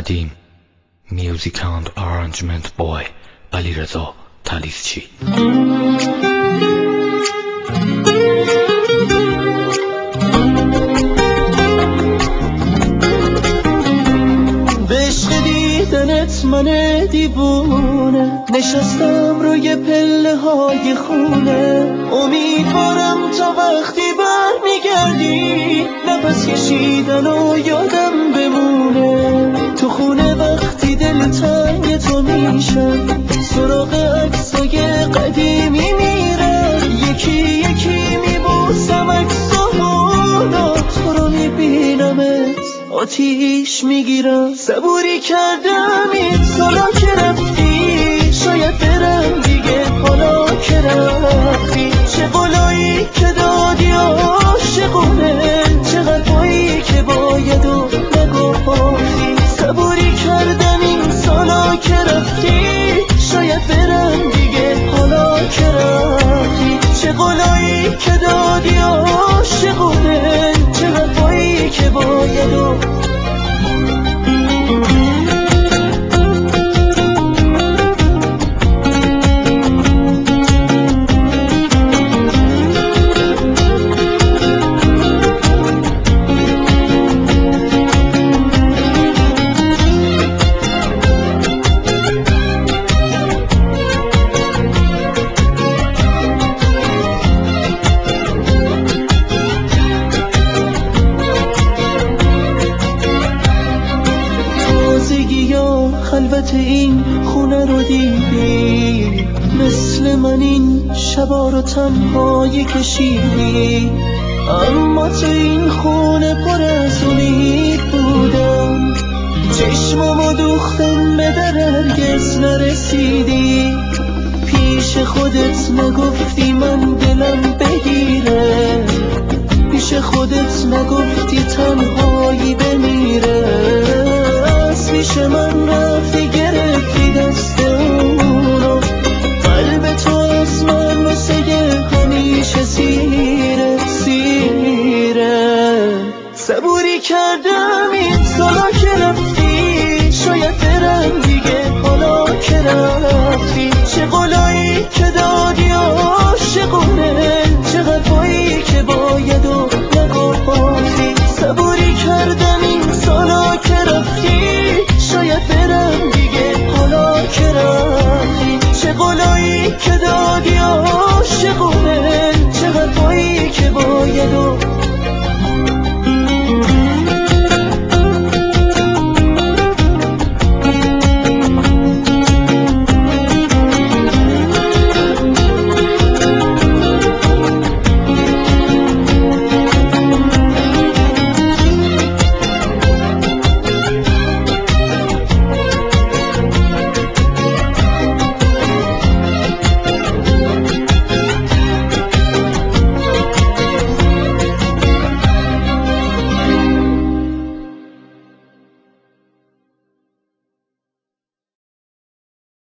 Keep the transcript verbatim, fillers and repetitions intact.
ندیم. میوزیک اند آرنجمنت بای علیرضا تلیسچی. به عشق دیدنت من دیوونه نشستم روی پله های خونه، امیدوارم تا وقتی بر میگردی نفس کشیدن و یادم بمونه. تو خونه وقتی دل تنگ تو میشم سراغ عکسای قدیمی میرم، یکی یکی میبوسم عکسامونو، تو رو میبینمت آتیش میگیرم. صبوری کردم این سالا که رفتی، شاید برم دیگه حالا که رفتی. چه قولایی که دادی عاشقونه، چه قلبایی که باید و نگفتی. صبوری کردم این سالا که رفتی، شاید برم دیگه حالا که رفتی. چه قولایی که دادی عاشقونه، چه قلبایی که باید و خلوت این خونه رو دیدی، مثل من این شبا رو تنهایی کشیدی. اما تو این خونه پر از امید بودم، چشمامو دوختم به در هرگز نرسیدی. پیش خودت نگفتی من دلم بگیره، پیش خودت نگفتی تنهایی بمیره. از پیش من رفتی گرفتی دست اونو، قلب تو از من واسه همیشه سیره سیره. صبوری کردم این سالا که رفتی، شاید برم دیگه حالا که رفتی. چه قولایی که دادی عاشقونه، چه قلبایی که باید و نگفتی. صبوری کردم این سالا که رفتی، شاید برم دیگه حالا که رفتی. چه قولایی که دادی